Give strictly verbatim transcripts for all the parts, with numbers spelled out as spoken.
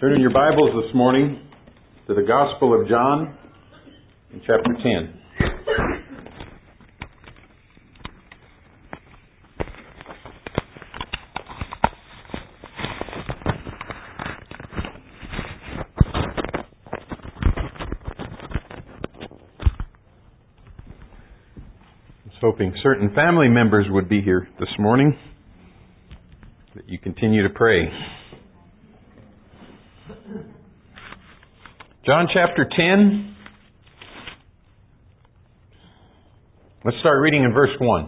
Turn in your Bibles this morning to the Gospel of John in chapter ten. I was hoping certain family members would be here this morning, that you continue to pray. John chapter ten. Let's start reading in verse one.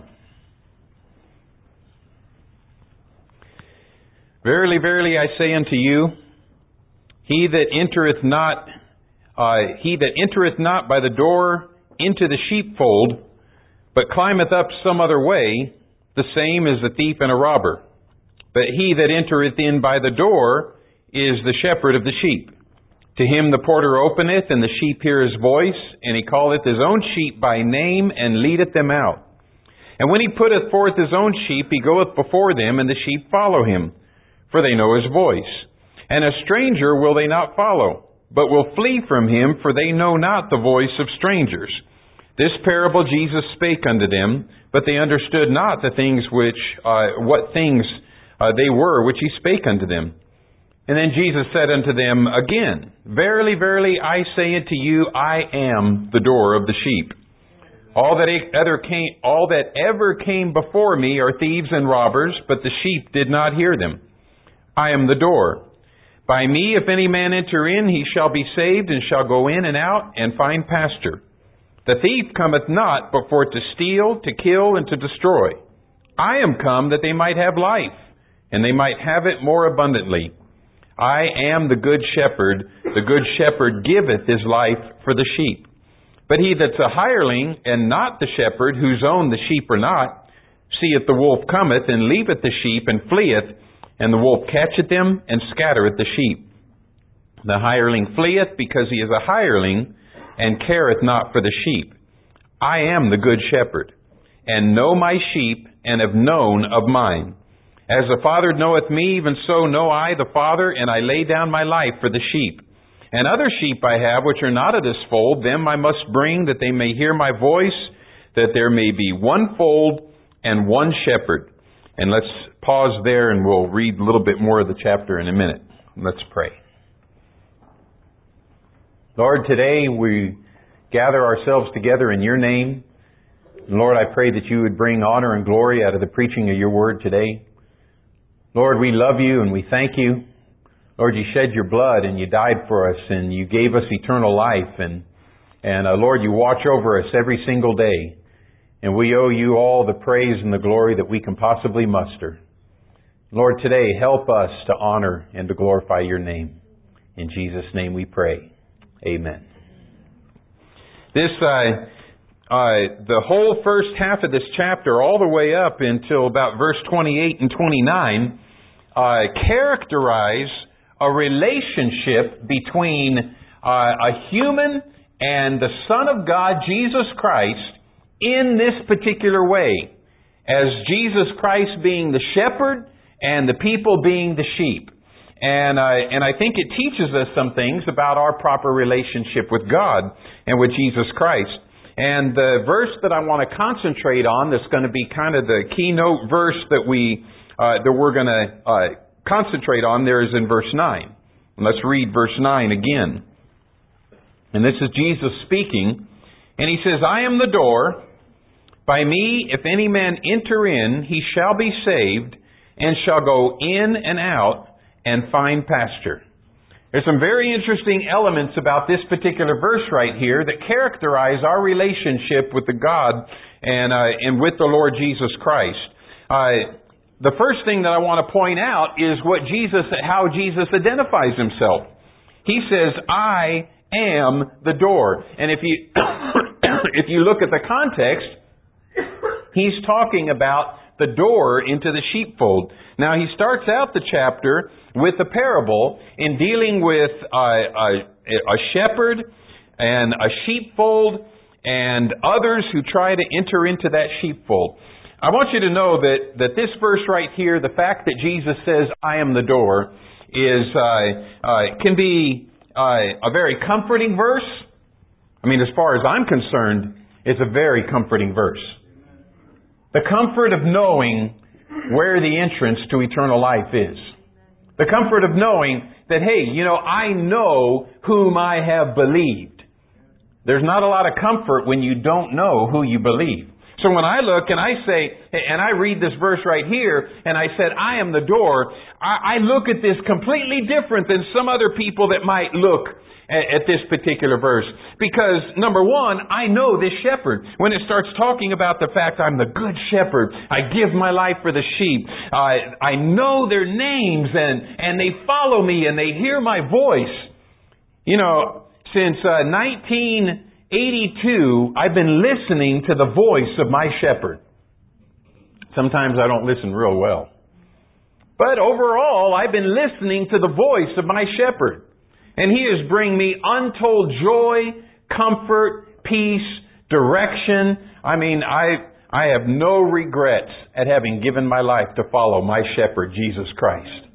Verily, verily, I say unto you, he that entereth not, uh, he that entereth not by the door into the sheepfold, but climbeth up some other way, the same is a thief and a robber. But he that entereth in by the door is the shepherd of the sheep. To him the porter openeth, and the sheep hear his voice, and he calleth his own sheep by name, and leadeth them out. And when he putteth forth his own sheep, he goeth before them, and the sheep follow him, for they know his voice. And a stranger will they not follow, but will flee from him, for they know not the voice of strangers. This parable Jesus spake unto them, but they understood not the things which, uh, what things uh, they were which he spake unto them. And then Jesus said unto them again, Verily, verily, I say unto you, I am the door of the sheep. All that other came, all that ever came before me are thieves and robbers, but the sheep did not hear them. I am the door. By me, if any man enter in, he shall be saved, and shall go in and out, and find pasture. The thief cometh not, but for to steal, to kill, and to destroy. I am come that they might have life, and they might have it more abundantly. I am the good shepherd. The good shepherd giveth his life for the sheep. But he that's a hireling, and not the shepherd, whose own the sheep are not, seeth the wolf cometh, and leaveth the sheep, and fleeth, and the wolf catcheth them, and scattereth the sheep. The hireling fleeth, because he is a hireling, and careth not for the sheep. I am the good shepherd, and know my sheep, and have known of mine. As the Father knoweth me, even so know I the Father, and I lay down my life for the sheep. And other sheep I have, which are not of this fold, them I must bring, that they may hear my voice, that there may be one fold and one shepherd. And let's pause there, and we'll read a little bit more of the chapter in a minute. Let's pray. Lord, today we gather ourselves together in your name. And Lord, I pray that you would bring honor and glory out of the preaching of your word today. Lord, we love you and we thank you. Lord, you shed your blood and you died for us and you gave us eternal life. And, and uh, Lord, you watch over us every single day. And we owe you all the praise and the glory that we can possibly muster. Lord, today help us to honor and to glorify your name. In Jesus' name we pray. Amen. This, uh, uh, the whole first half of this chapter, all the way up until about verse twenty-eight and twenty-nine, Uh, characterize a relationship between uh, a human and the Son of God, Jesus Christ, in this particular way. As Jesus Christ being the shepherd and the people being the sheep. And, uh, and I think it teaches us some things about our proper relationship with God and with Jesus Christ. And the verse that I want to concentrate on, that's going to be kind of the keynote verse that we Uh, that we're going to uh, concentrate on there is in verse nine. Let's read verse nine again. And this is Jesus speaking. And he says, I am the door. By me, if any man enter in, he shall be saved, and shall go in and out, and find pasture. There's some very interesting elements about this particular verse right here that characterize our relationship with the God and, uh, and with the Lord Jesus Christ. Uh, The first thing that I want to point out is what Jesus, how Jesus identifies himself. He says, I am the door. And if you, if you look at the context, he's talking about the door into the sheepfold. Now, he starts out the chapter with a parable in dealing with a, a, a shepherd and a sheepfold and others who try to enter into that sheepfold. I want you to know that, that this verse right here, the fact that Jesus says, I am the door, is uh, uh, can be uh, a very comforting verse. I mean, as far as I'm concerned, it's a very comforting verse. The comfort of knowing where the entrance to eternal life is. The comfort of knowing that, hey, you know, I know whom I have believed. There's not a lot of comfort when you don't know who you believe. So when I look and I say, and I read this verse right here, and I said, I am the door, I, I look at this completely different than some other people that might look at, at this particular verse. Because, number one, I know this shepherd. When it starts talking about the fact I'm the good shepherd, I give my life for the sheep, uh, I know their names, and, and they follow me, and they hear my voice. You know, since uh, nineteen eighty-two, I've been listening to the voice of my shepherd. Sometimes I don't listen real well. But overall, I've been listening to the voice of my shepherd. And He is bringing me untold joy, comfort, peace, direction. I mean, I I have no regrets at having given my life to follow my shepherd, Jesus Christ.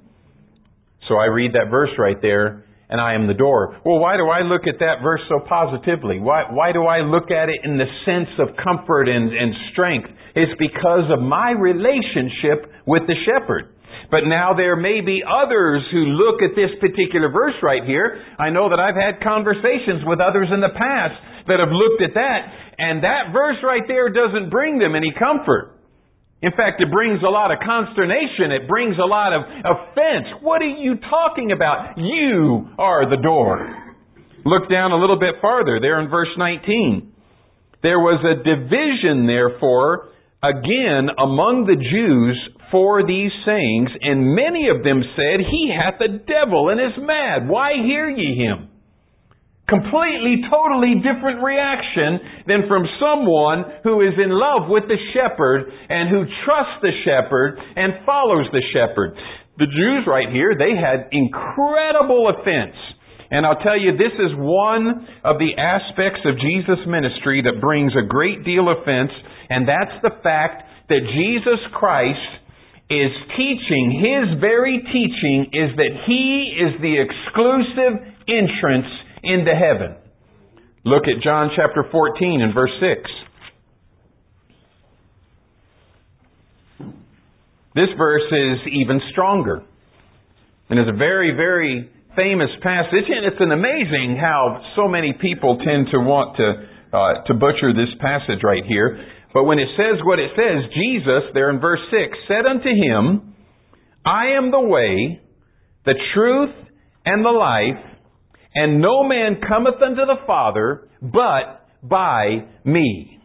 So I read that verse right there, and I am the door. Well, why do I look at that verse so positively? Why, why do I look at it in the sense of comfort and, and strength? It's because of my relationship with the shepherd. But now there may be others who look at this particular verse right here. I know that I've had conversations with others in the past that have looked at that, and that verse right there doesn't bring them any comfort. In fact, it brings a lot of consternation. It brings a lot of offense. What are you talking about? You are the door. Look down a little bit farther there in verse nineteen. There was a division, therefore, again among the Jews for these sayings, and many of them said, He hath a devil and is mad. Why hear ye him? Completely, totally different reaction than from someone who is in love with the shepherd and who trusts the shepherd and follows the shepherd. The Jews right here, they had incredible offense. And I'll tell you, this is one of the aspects of Jesus' ministry that brings a great deal of offense, and that's the fact that Jesus Christ is teaching, His very teaching is that He is the exclusive entrance into heaven. Look at John chapter fourteen and verse six. This verse is even stronger. And it's a very, very famous passage, and it's an amazing how so many people tend to want to uh, to butcher this passage right here. But when it says what it says, Jesus, there in verse six, said unto him, I am the way, the truth, and the life, and no man cometh unto the Father but by me.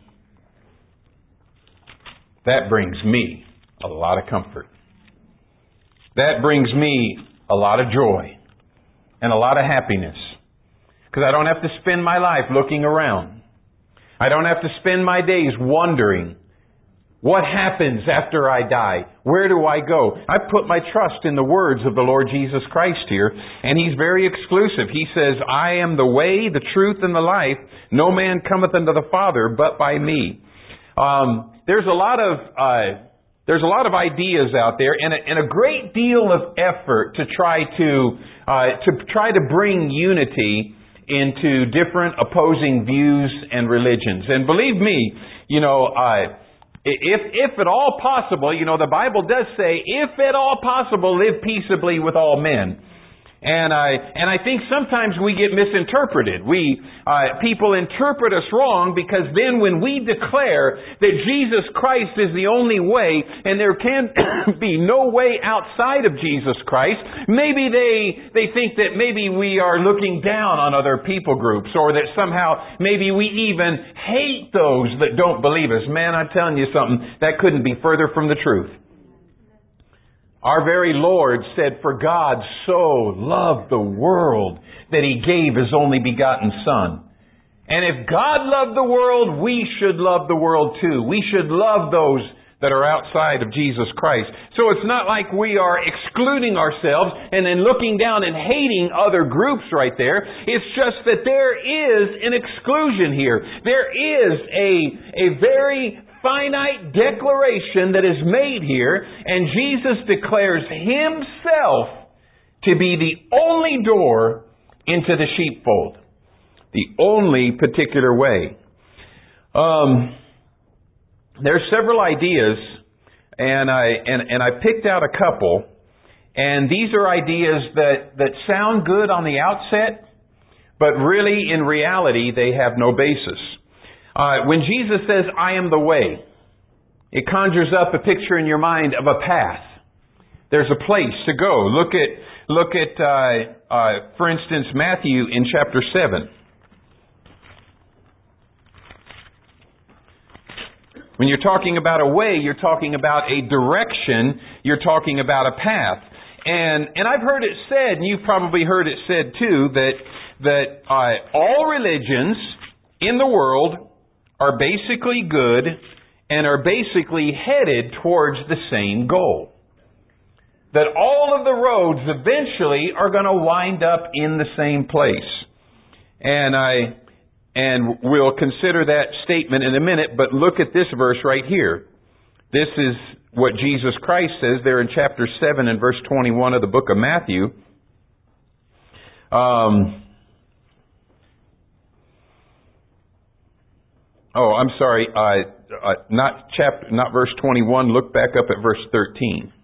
That brings me a lot of comfort. That brings me a lot of joy and a lot of happiness. Because I don't have to spend my life looking around. I don't have to spend my days wondering, what happens after I die? Where do I go? I put my trust in the words of the Lord Jesus Christ here, and He's very exclusive. He says, I am the way, the truth, and the life. No man cometh unto the Father but by me. Um, there's a lot of uh, there's a lot of ideas out there, and a, and a great deal of effort to try to uh, to try to bring unity into different opposing views and religions. And believe me, you know, uh, if if at all possible, you know, the Bible does say, if at all possible, live peaceably with all men. And I and I think sometimes we get misinterpreted. We uh, people interpret us wrong, because then when we declare that Jesus Christ is the only way and there can be no way outside of Jesus Christ, maybe they they think that maybe we are looking down on other people groups, or that somehow maybe we even hate those that don't believe us. Man, I'm telling you something, that couldn't be further from the truth. Our very Lord said, for God so loved the world that He gave His only begotten Son. And if God loved the world, we should love the world too. We should love those that are outside of Jesus Christ. So it's not like we are excluding ourselves and then looking down and hating other groups right there. It's just that there is an exclusion here. There is a, a very finite declaration that is made here, and Jesus declares Himself to be the only door into the sheepfold. The only particular way. Um, there's several ideas, and I and, and I picked out a couple, and these are ideas that, that sound good on the outset, but really in reality they have no basis. Uh, when Jesus says, "I am the way," it conjures up a picture in your mind of a path. There's a place to go. Look at look at uh, uh, for instance, Matthew in chapter seven. When you're talking about a way, you're talking about a direction, you're talking about a path. And and I've heard it said, and you've probably heard it said too, that that uh, all religions in the world are basically good and are basically headed towards the same goal. That all of the roads eventually are going to wind up in the same place. And I and we'll consider that statement in a minute, but look at this verse right here. This is what Jesus Christ says there in chapter seven and verse twenty-one of the book of Matthew. Um, oh, I'm sorry, uh, uh, not chapter, not verse twenty-one. Look back up at verse thirteen.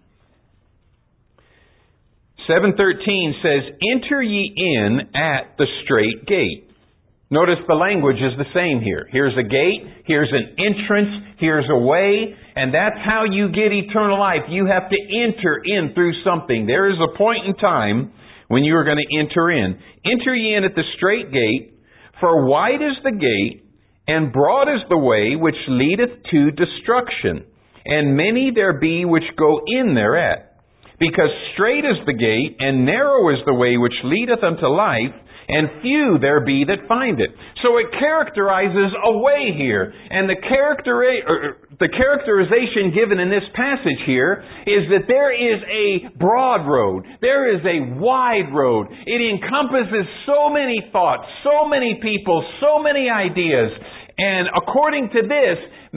seven thirteen says, "Enter ye in at the strait gate." Notice the language is the same here. Here's a gate, here's an entrance, here's a way, and that's how you get eternal life. You have to enter in through something. There is a point in time when you are going to enter in. "Enter ye in at the strait gate, for wide is the gate, and broad is the way which leadeth to destruction, and many there be which go in thereat. Because strait is the gate, and narrow is the way which leadeth unto life, and few there be that find it." So it characterizes a way here. And the character, the characterization given in this passage here is that there is a broad road. There is a wide road. It encompasses so many thoughts, so many people, so many ideas. And according to this,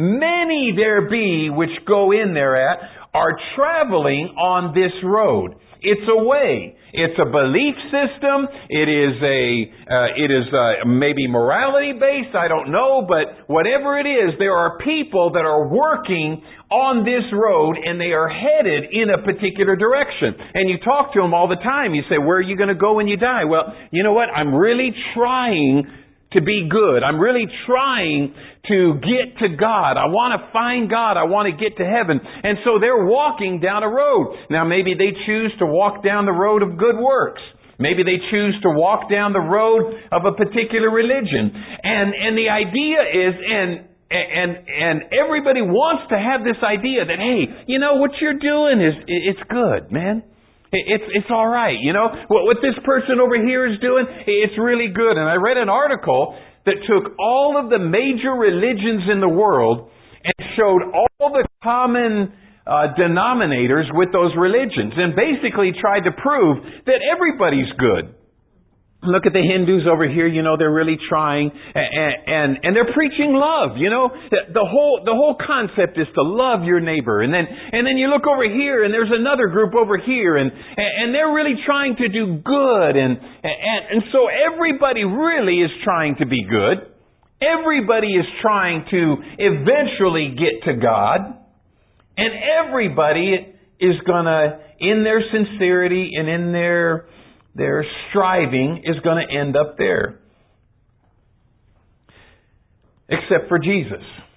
many there be which go in thereat are traveling on this road. It's a way. It's a belief system. It is a, uh, it is uh, maybe morality based. I don't know, but whatever it is, there are people that are working on this road and they are headed in a particular direction. And you talk to them all the time. You say, "Where are you going to go when you die?" Well, you know what? I'm really trying to be good. I'm really trying to get to God. I want to find God. I want to get to heaven. And so they're walking down a road. Now maybe they choose to walk down the road of good works. Maybe they choose to walk down the road of a particular religion. And and the idea is, and and and everybody wants to have this idea that, hey, you know, what you're doing is, it's good, man. It's it's all right, you know. What, what this person over here is doing, it's really good. And I read an article that took all of the major religions in the world and showed all the common uh, denominators with those religions and basically tried to prove that everybody's good. Look at the Hindus over here, you know, they're really trying, and, and, and they're preaching love, you know. The whole, the whole concept is to love your neighbor. And then, and then you look over here and there's another group over here and, and they're really trying to do good. And, and, and so everybody really is trying to be good. Everybody is trying to eventually get to God. And everybody is gonna, in their sincerity and in their Their striving is going to end up there. Except for Jesus.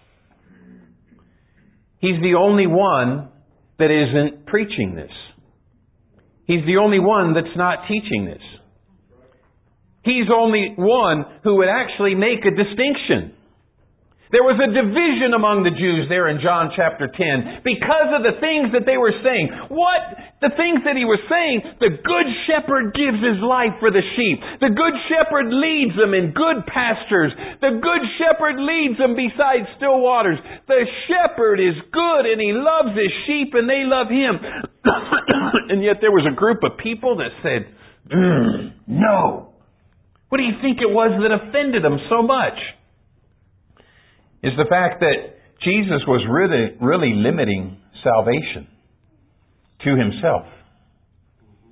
He's the only one that isn't preaching this. He's the only one that's not teaching this. He's only one who would actually make a distinction. There was a division among the Jews there in John chapter ten because of the things that they were saying. What? The things that he was saying, the good shepherd gives his life for the sheep. The good shepherd leads them in good pastures. The good shepherd leads them beside still waters. The shepherd is good and he loves his sheep and they love him. And yet there was a group of people that said, mm, no. What do you think it was that offended them so much? Is the fact that Jesus was really, really limiting salvation to himself.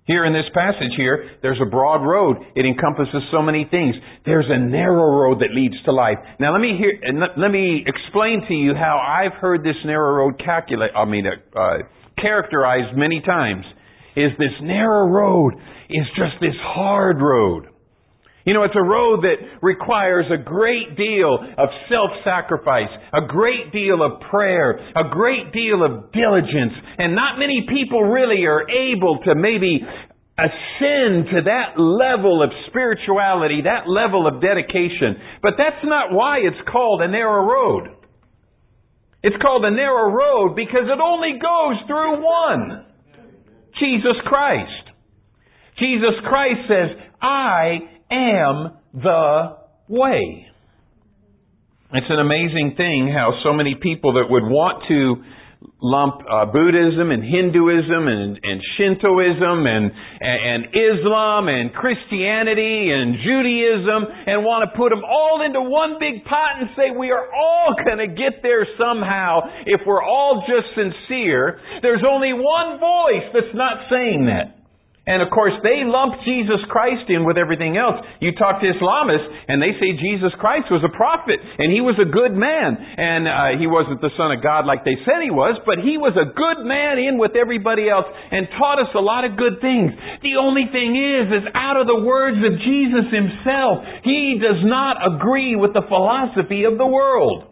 Here in this passage here, there's a broad road. It encompasses so many things. There's a narrow road that leads to life. Now let me hear, let me explain to you how I've heard this narrow road calculate, I mean, uh, characterized many times. Is this narrow road is just this hard road. You know, it's a road that requires a great deal of self-sacrifice, a great deal of prayer, a great deal of diligence, and not many people really are able to maybe ascend to that level of spirituality, that level of dedication. But that's not why it's called a narrow road. It's called a narrow road because it only goes through one. Jesus Christ. Jesus Christ says, I am the way. It's an amazing thing how so many people that would want to lump uh, Buddhism and Hinduism and, and Shintoism and, and Islam and Christianity and Judaism and want to put them all into one big pot and say we are all going to get there somehow if we're all just sincere. There's only one voice that's not saying that. And of course, they lump Jesus Christ in with everything else. You talk to Islamists, and they say Jesus Christ was a prophet, and he was a good man. And uh, he wasn't the Son of God like they said he was, but he was a good man in with everybody else and taught us a lot of good things. The only thing is, is out of the words of Jesus himself, he does not agree with the philosophy of the world.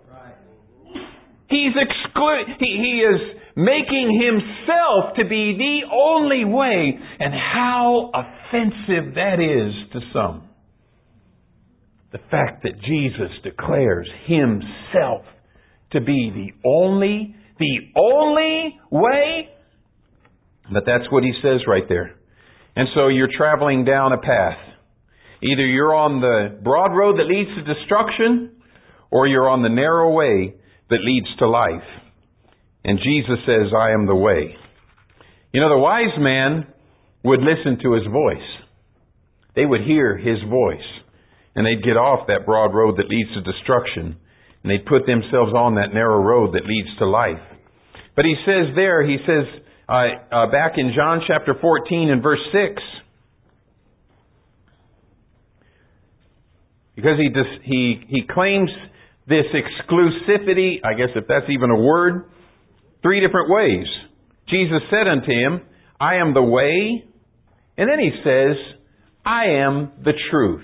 He's exclu- he, he is making himself to be the only way, and how offensive that is to some. The fact that Jesus declares himself to be the only, the only way. But that's what he says right there. And so you're traveling down a path. Either you're on the broad road that leads to destruction, or you're on the narrow way that leads to life. And Jesus says, I am the way. You know, the wise man would listen to his voice. They would hear his voice. And they'd get off that broad road that leads to destruction. And they'd put themselves on that narrow road that leads to life. But he says there, he says, uh, uh, back in John chapter fourteen and verse six, because he dis- he he claims this exclusivity, I guess if that's even a word, three different ways. Jesus said unto him, I am the way. And then he says, I am the truth.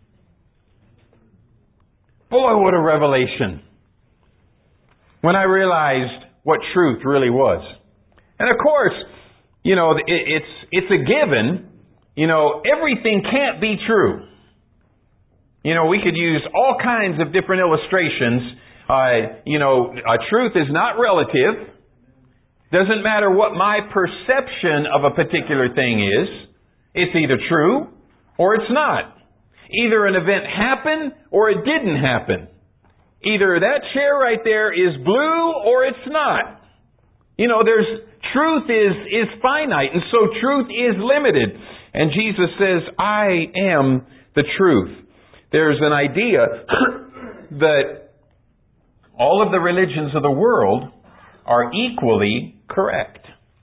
Boy, what a revelation. When I realized what truth really was. And of course, you know, it, it's, it's a given. You know, everything can't be true. You know, we could use all kinds of different illustrations. Uh, you know, uh, truth is not relative. Doesn't matter what my perception of a particular thing is. It's either true or it's not. Either an event happened or it didn't happen. Either that chair right there is blue or it's not. You know, there's truth is, is finite, and so truth is limited. And Jesus says, I am the truth. There's an idea that all of the religions of the world are equally correct.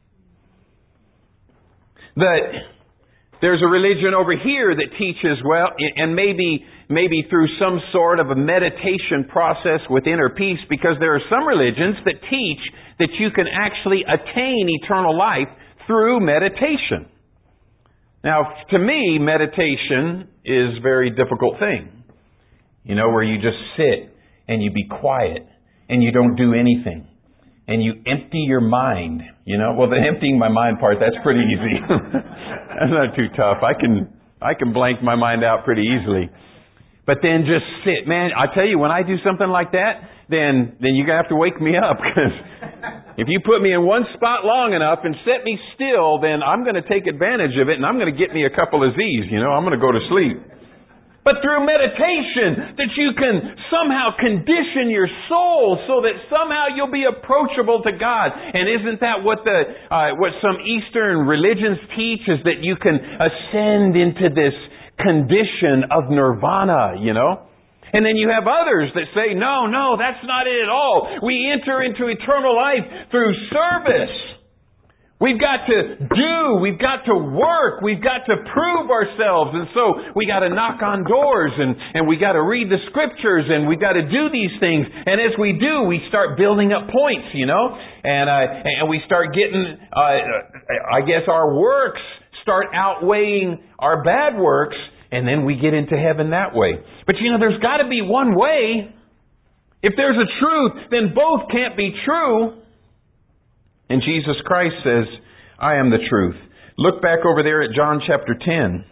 That there's a religion over here that teaches, well, and maybe maybe through some sort of a meditation process with inner peace, because there are some religions that teach that you can actually attain eternal life through meditation. Now, to me, meditation is a very difficult thing. You know, where you just sit and you be quiet and you don't do anything. And you empty your mind, you know. Well, the emptying my mind part, that's pretty easy. That's not too tough. I can I can blank my mind out pretty easily. But then just sit. Man, I tell you, when I do something like that, then then you're going to have to wake me up. Because if you put me in one spot long enough and set me still, then I'm going to take advantage of it and I'm going to get me a couple of Z's, you know. I'm going to go to sleep. But through meditation, that you can somehow condition your soul so that somehow you'll be approachable to God. And isn't that what the uh, what some Eastern religions teach, is that you can ascend into this condition of nirvana, you know? And then you have others that say, no, no, that's not it at all. We enter into eternal life through service. We've got to do, we've got to work, we've got to prove ourselves. And so we got to knock on doors and, and we got to read the Scriptures and we got to do these things. And as we do, we start building up points, you know. And, uh, and we start getting, uh, I guess our works start outweighing our bad works. And then we get into heaven that way. But you know, there's got to be one way. If there's a truth, then both can't be true. And Jesus Christ says, I am the truth. Look back over there at John chapter ten.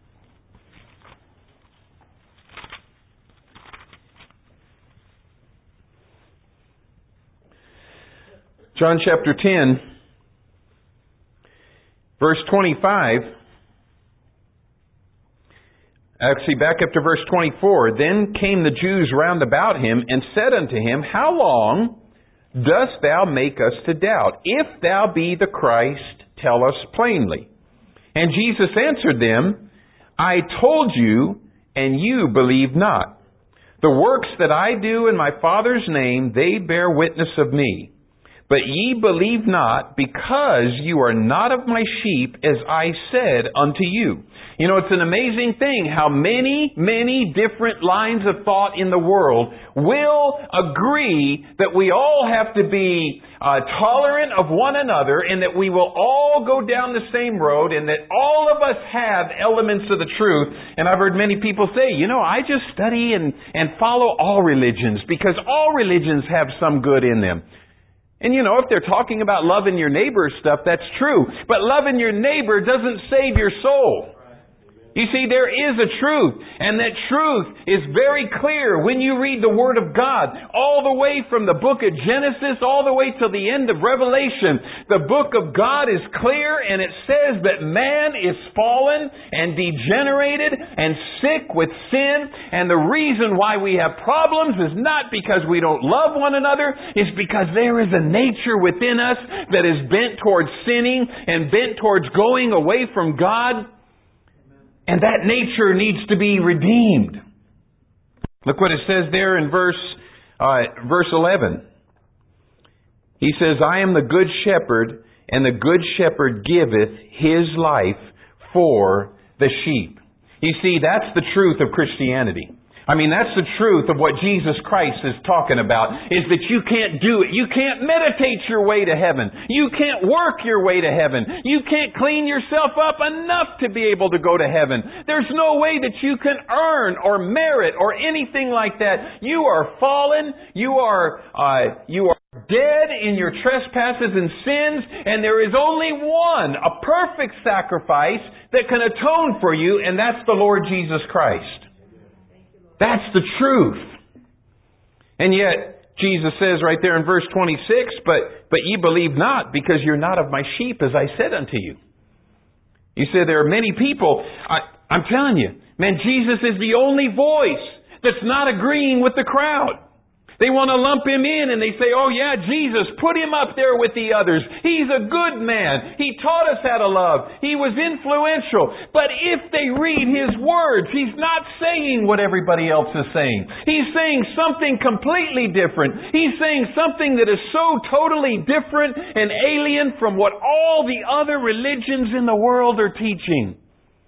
John chapter ten, verse twenty-five. Actually, back up to verse twenty-four. Then came the Jews round about him and said unto him, How long dost thou make us to doubt? If thou be the Christ, tell us plainly. And Jesus answered them, I told you, and you believe not. The works that I do in my Father's name, they bear witness of me. But ye believe not, because you are not of my sheep, as I said unto you. You know, it's an amazing thing how many, many different lines of thought in the world will agree that we all have to be uh, tolerant of one another and that we will all go down the same road and that all of us have elements of the truth. And I've heard many people say, you know, I just study and, and follow all religions because all religions have some good in them. And you know, if they're talking about loving your neighbor stuff, that's true. But loving your neighbor doesn't save your soul. You see, there is a truth, and that truth is very clear when you read the Word of God, all the way from the book of Genesis, all the way to the end of Revelation. The book of God is clear, and it says that man is fallen and degenerated and sick with sin, and the reason why we have problems is not because we don't love one another, it's because there is a nature within us that is bent towards sinning and bent towards going away from God. And that nature needs to be redeemed. Look what it says there in verse uh, verse eleven. He says, I am the good shepherd, and the good shepherd giveth his life for the sheep. You see, that's the truth of Christianity. I mean, that's the truth of what Jesus Christ is talking about, is that you can't do it. You can't meditate your way to heaven. You can't work your way to heaven. You can't clean yourself up enough to be able to go to heaven. There's no way that you can earn or merit or anything like that. You are fallen. You are, uh, you are dead in your trespasses and sins, and there is only one, a perfect sacrifice that can atone for you, and that's the Lord Jesus Christ. That's the truth. And yet, Jesus says right there in verse twenty-six, but, but ye believe not, because you're not of my sheep, as I said unto you. You said there are many people, I, I'm telling you, man, Jesus is the only voice that's not agreeing with the crowd. They want to lump Him in and they say, oh yeah, Jesus, put Him up there with the others. He's a good man. He taught us how to love. He was influential. But if they read His words, He's not saying what everybody else is saying. He's saying something completely different. He's saying something that is so totally different and alien from what all the other religions in the world are teaching.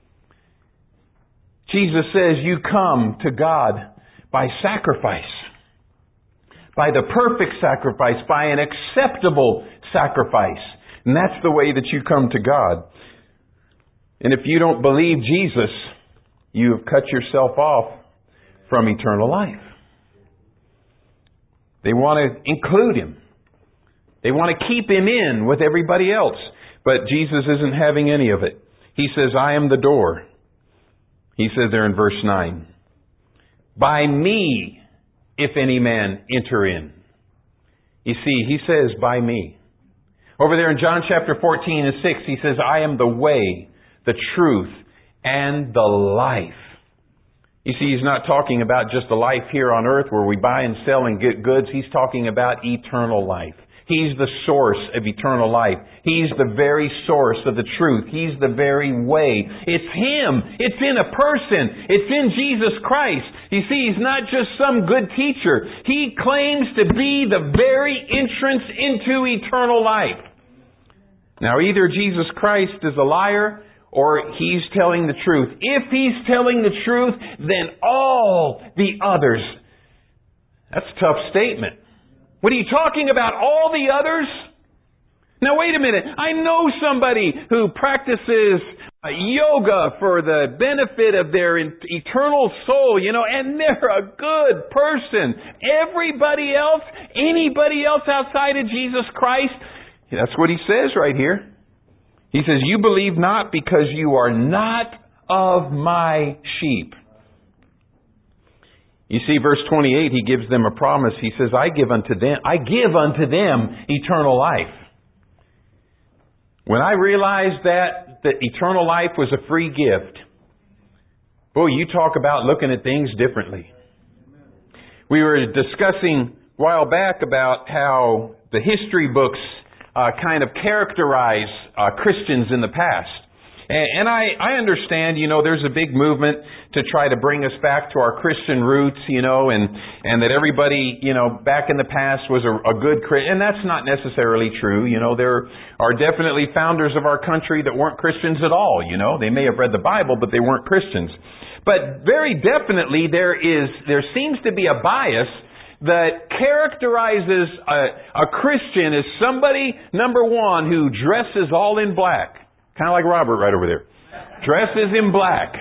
Jesus says, you come to God by sacrifice. By the perfect sacrifice, by an acceptable sacrifice. And that's the way that you come to God. And if you don't believe Jesus, you have cut yourself off from eternal life. They want to include Him. They want to keep Him in with everybody else. But Jesus isn't having any of it. He says, I am the door. He says there in verse nine, by me, if any man enter in. You see, He says, by me. Over there in John chapter fourteen and six, He says, I am the way, the truth, and the life. You see, He's not talking about just the life here on earth where we buy and sell and get goods. He's talking about eternal life. He's the source of eternal life. He's the very source of the truth. He's the very way. It's Him. It's in a person. It's in Jesus Christ. You see, He's not just some good teacher. He claims to be the very entrance into eternal life. Now, either Jesus Christ is a liar or He's telling the truth. If He's telling the truth, then all the others. That's a tough statement. What are you talking about? All the others? Now, wait a minute. I know somebody who practices yoga for the benefit of their eternal soul, you know, and they're a good person. Everybody else, anybody else outside of Jesus Christ, that's what He says right here. He says, you believe not because you are not of my sheep. You see, verse twenty-eight, He gives them a promise. He says, I give unto them, I give unto them eternal life. When I realized that, that eternal life was a free gift, boy, you talk about looking at things differently. We were discussing a while back about how the history books uh, kind of characterize uh, Christians in the past. And, and I, I understand, you know, there's a big movement to try to bring us back to our Christian roots, you know, and, and that everybody, you know, back in the past was a, a good Christian. And that's not necessarily true. You know, there are definitely founders of our country that weren't Christians at all, you know. They may have read the Bible, but they weren't Christians. But very definitely there is, there seems to be a bias that characterizes a, a Christian as somebody, number one, who dresses all in black. Kind of like Robert right over there. Dresses in black.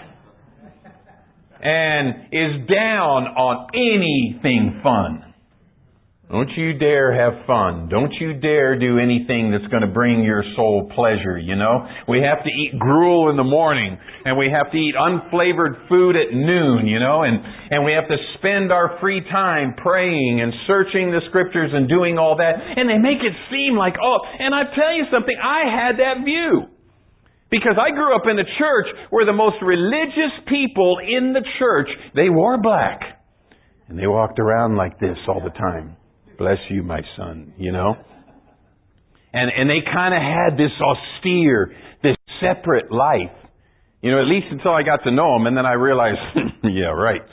And is down on anything fun. Don't you dare have fun. Don't you dare do anything that's going to bring your soul pleasure, you know. We have to eat gruel in the morning, and we have to eat unflavored food at noon, you know, and, and we have to spend our free time praying and searching the Scriptures and doing all that. And they make it seem like, oh, and I tell you something, I had that view. Because I grew up in a church where the most religious people in the church, they wore black. And they walked around like this all the time. Bless you, my son, you know. And and they kind of had this austere, this separate life. You know, at least until I got to know them, and then I realized, yeah, right.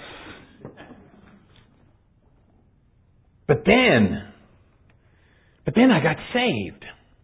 But then, but then I got saved.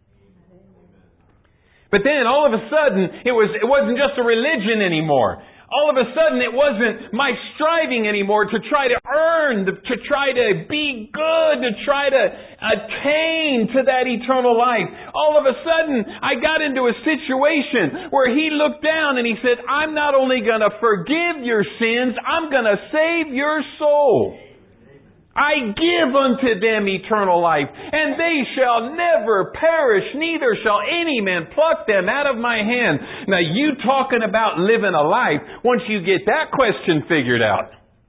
But then all of a sudden, it was it wasn't just a religion anymore. All of a sudden, it wasn't my striving anymore to try to earn, to try to be good, to try to attain to that eternal life. All of a sudden, I got into a situation where He looked down and He said, I'm not only going to forgive your sins, I'm going to save your soul. I give unto them eternal life, and they shall never perish, neither shall any man pluck them out of my hand. Now, you talking about living a life, once you get that question figured out,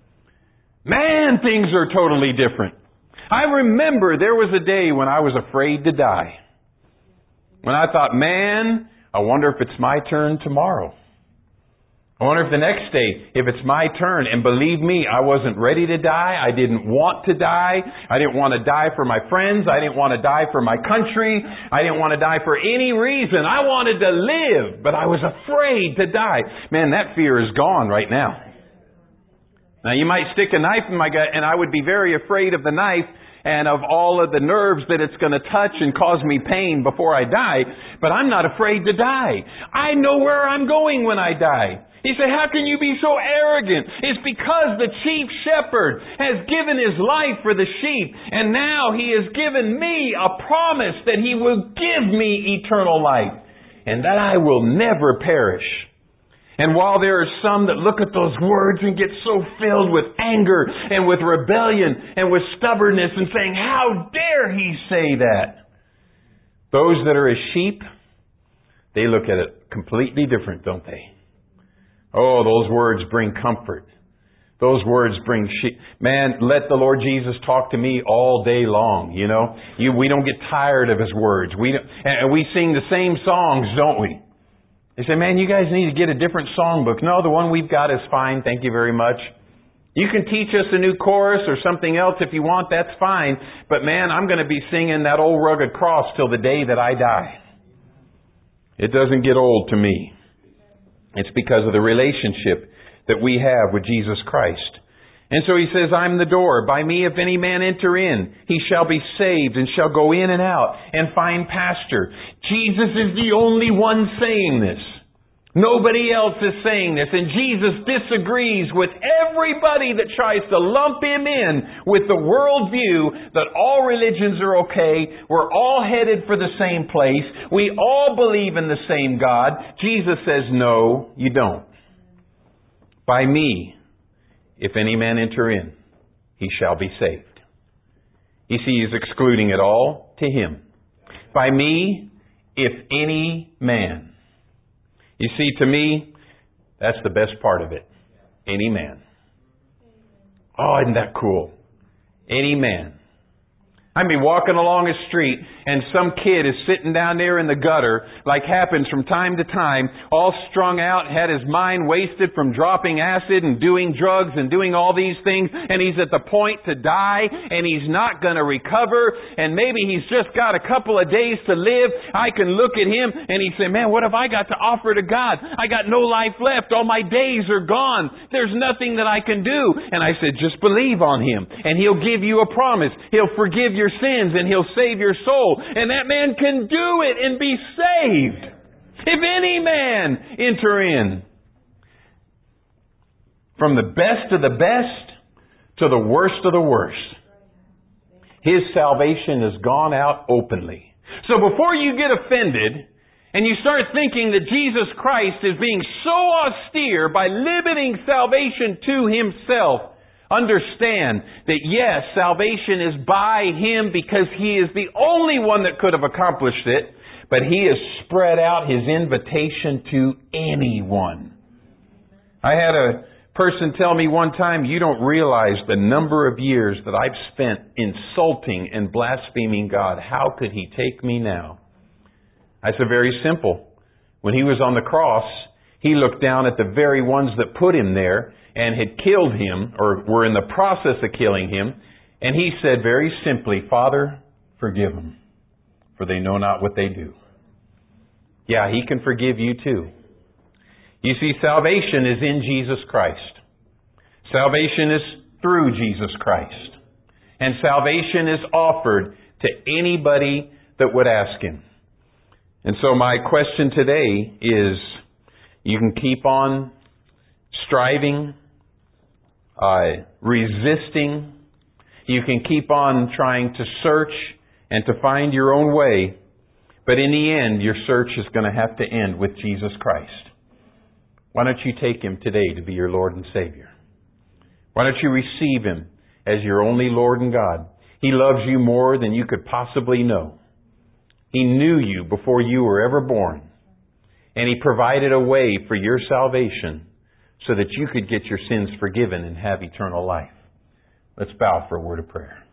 man, things are totally different. I remember there was a day when I was afraid to die. When I thought, man, I wonder if it's my turn tomorrow. I wonder if the next day, if it's my turn. And believe me, I wasn't ready to die. I didn't want to die. I didn't want to die for my friends. I didn't want to die for my country. I didn't want to die for any reason. I wanted to live, but I was afraid to die. Man, that fear is gone right now. Now, you might stick a knife in my gut, and I would be very afraid of the knife and of all of the nerves that it's going to touch and cause me pain before I die. But I'm not afraid to die. I know where I'm going when I die. He said, how can you be so arrogant? It's because the chief shepherd has given his life for the sheep. And now He has given me a promise that He will give me eternal life. And that I will never perish. And while there are some that look at those words and get so filled with anger and with rebellion and with stubbornness and saying, how dare He say that? Those that are as sheep, they look at it completely different, don't they? Oh, those words bring comfort. Those words bring she- man, let the Lord Jesus talk to me all day long, you know. You, we don't get tired of His words. We don't, and we sing the same songs, don't we? They say, man, you guys need to get a different songbook. No, the one we've got is fine. Thank you very much. You can teach us a new chorus or something else if you want. That's fine. But man, I'm going to be singing that old rugged cross till the day that I die. It doesn't get old to me. It's because of the relationship that we have with Jesus Christ. And so He says, I'm the door. By me, if any man enter in, he shall be saved and shall go in and out and find pasture. Jesus is the only one saying this. Nobody else is saying this. And Jesus disagrees with everybody that tries to lump Him in with the worldview that all religions are okay. We're all headed for the same place. We all believe in the same God. Jesus says, no, you don't. By me, if any man enter in, he shall be saved. You see, He's excluding it all to Him. By me, if any man. You see, to me, that's the best part of it. Any man. Oh, isn't that cool? Any man. I'd be walking along a street and some kid is sitting down there in the gutter, like happens from time to time, all strung out, had his mind wasted from dropping acid and doing drugs and doing all these things, and he's at the point to die, and he's not going to recover, and maybe he's just got a couple of days to live. I can look at him and he say, man, what have I got to offer to God? I got no life left. All my days are gone. There's nothing that I can do. And I said, just believe on Him, and He'll give you a promise. He'll forgive your sins and He'll save your soul. And that man can do it and be saved. If any man enter in. From the best of the best to the worst of the worst. His salvation has gone out openly. So before you get offended and you start thinking that Jesus Christ is being so austere by limiting salvation to Himself, understand that yes, salvation is by Him because He is the only one that could have accomplished it, but He has spread out His invitation to anyone. I had a person tell me one time, you don't realize the number of years that I've spent insulting and blaspheming God. How could He take me now? I said, very simple. When He was on the cross, He looked down at the very ones that put Him there and had killed Him, or were in the process of killing Him, and He said very simply, Father, forgive them, for they know not what they do. Yeah, He can forgive you too. You see, salvation is in Jesus Christ. Salvation is through Jesus Christ. And salvation is offered to anybody that would ask Him. And so my question today is, you can keep on striving, uh, resisting. You can keep on trying to search and to find your own way. But in the end, your search is going to have to end with Jesus Christ. Why don't you take Him today to be your Lord and Savior? Why don't you receive Him as your only Lord and God? He loves you more than you could possibly know. He knew you before you were ever born. And He provided a way for your salvation so that you could get your sins forgiven and have eternal life. Let's bow for a word of prayer.